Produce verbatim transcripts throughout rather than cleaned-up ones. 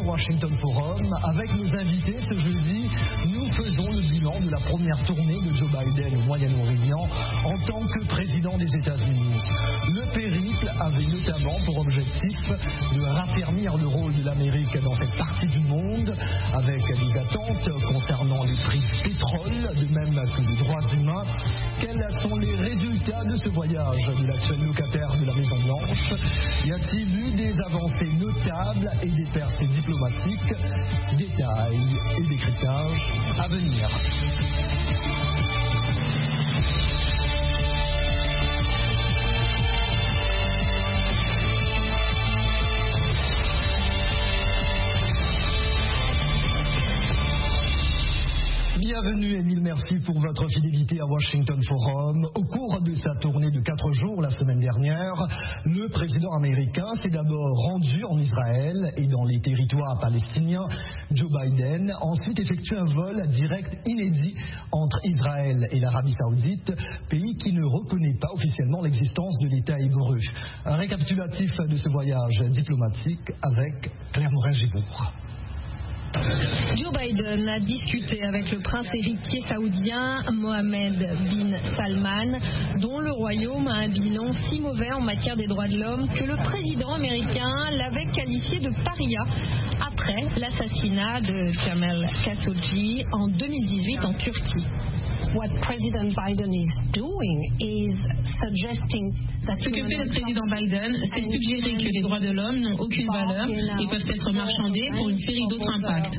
au Washington Forum. Avec nos invités ce jeudi, nous faisons le bilan de la première tournée de Joe Biden au Moyen-Orient en tant que président des États-Unis. Le périple avait notamment pour objectif de raffermir le rôle de l'Amérique dans cette partie du monde, avec des attentes concernant les prix du pétrole, de même que les droits humains. Quels sont les résultats de ce voyage de l'actuel locataire de la Maison-Blanche? Y a-t-il eu des avancées notables et des percées diplomatiques? Détails et décryptage à venir. Bienvenue et mille merci pour votre fidélité à Washington Forum. Au cours de sa tournée de quatre jours la semaine dernière, le président américain s'est d'abord rendu en Israël et dans les territoires palestiniens. Joe Biden a ensuite effectué un vol direct inédit entre Israël et l'Arabie Saoudite, pays qui ne reconnaît pas officiellement l'existence de l'État hébreu. Un récapitulatif de ce voyage diplomatique avec Claire Morin-Gibourg. Joe Biden a discuté avec le prince héritier saoudien Mohammed bin Salman, dont le royaume a un bilan si mauvais en matière des droits de l'homme que le président américain l'avait qualifié de paria après l'assassinat de Jamal Khashoggi en deux mille dix-huit en Turquie. What President Biden is doing is suggesting that Ce que fait le président Biden, c'est suggérer que les droits de l'homme n'ont aucune valeur et peuvent être marchandés pour une série d'autres impacts.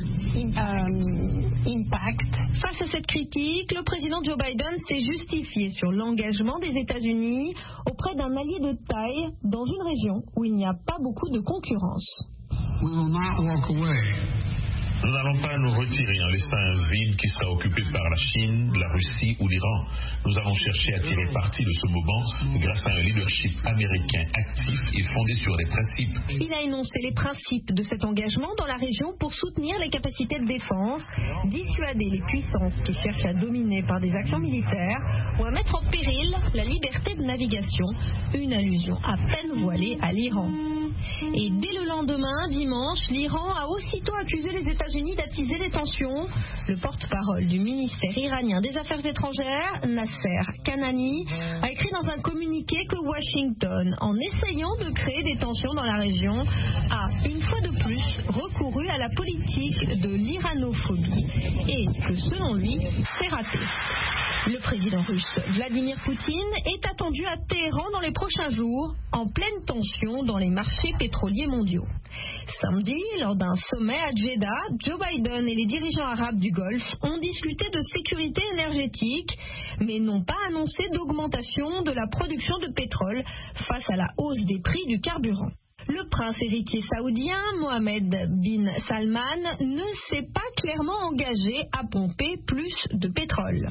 Um, impact. Face à cette critique, le président Joe Biden s'est justifié sur l'engagement des États-Unis auprès d'un allié de taille dans une région où il n'y a pas beaucoup de concurrence. We will not walk away. Nous n'allons pas nous retirer en laissant un vide qui sera occupé par la Chine, la Russie ou l'Iran. Nous allons chercher à tirer parti de ce moment grâce à un leadership américain actif et fondé sur des principes. Il a énoncé les principes de cet engagement dans la région pour soutenir les capacités de défense, dissuader les puissances qui cherchent à dominer par des actions militaires ou à mettre en péril la liberté de navigation, une allusion à peine voilée à l'Iran. Et dès le lendemain, dimanche, l'Iran a aussitôt accusé les États-Unis d'attiser les tensions. Le porte-parole du ministère iranien des Affaires étrangères, Nasser Kanani, a écrit dans un communiqué que Washington, en essayant de créer des tensions dans la région, a une fois de plus recouru à la politique de l'iranophobie et que, selon lui, c'est raté. Le président russe Vladimir Poutine est attendu à Téhéran dans les prochains jours, en pleine tension dans les marchés pétroliers mondiaux. Samedi, lors d'un sommet à Jeddah, Joe Biden et les dirigeants arabes du Golfe ont discuté de sécurité énergétique, mais n'ont pas annoncé d'augmentation de la production de pétrole face à la hausse des prix du carburant. Le prince héritier saoudien, Mohammed bin Salman, ne s'est pas clairement engagé à pomper plus de pétrole.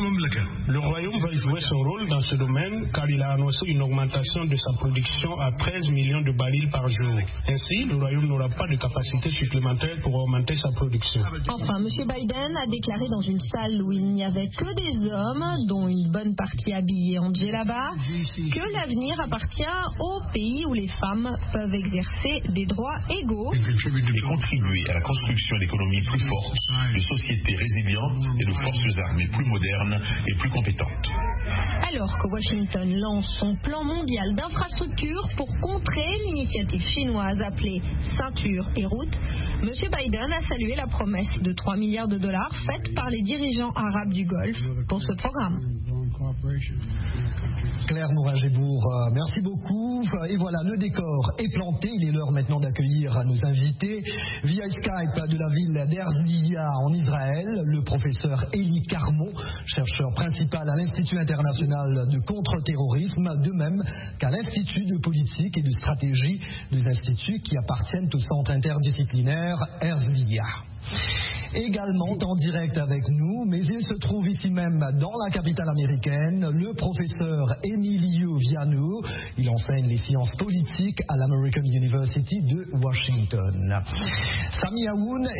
Le royaume va jouer son rôle dans ce domaine car il a annoncé une augmentation de sa production à treize millions de barils par jour. Ainsi, le royaume n'aura pas de capacité supplémentaire pour augmenter sa production. Enfin, M. Biden a déclaré dans une salle où il n'y avait que des hommes, dont une bonne partie habillée en djellaba, que l'avenir appartient au pays où les femmes peuvent exercer des droits égaux et contribuer à la construction d'économies plus fortes, de sociétés résilientes et de forces armées plus modernes et plus compétentes. Alors que Washington lance son plan mondial d'infrastructure pour contrer l'initiative chinoise appelée Ceinture et Route, M. Biden a salué la promesse de trois milliards de dollars faite par les dirigeants arabes du Golfe pour ce programme. Claire Morin-Gibourg, merci beaucoup. Et voilà, le décor est planté. Il est l'heure maintenant d'accueillir nos invités. Via Skype de la ville d'Herzliya en Israël, le professeur Eli Carmon, chercheur principal à l'Institut international de contre-terrorisme, de même qu'à l'Institut de politique et de stratégie, des instituts qui appartiennent au centre interdisciplinaire Herzliya. Également en direct avec nous, mais il se trouve ici même dans la capitale américaine, le professeur Emilio Viano. Il enseigne les sciences politiques à l'American University de Washington. Sami Aoun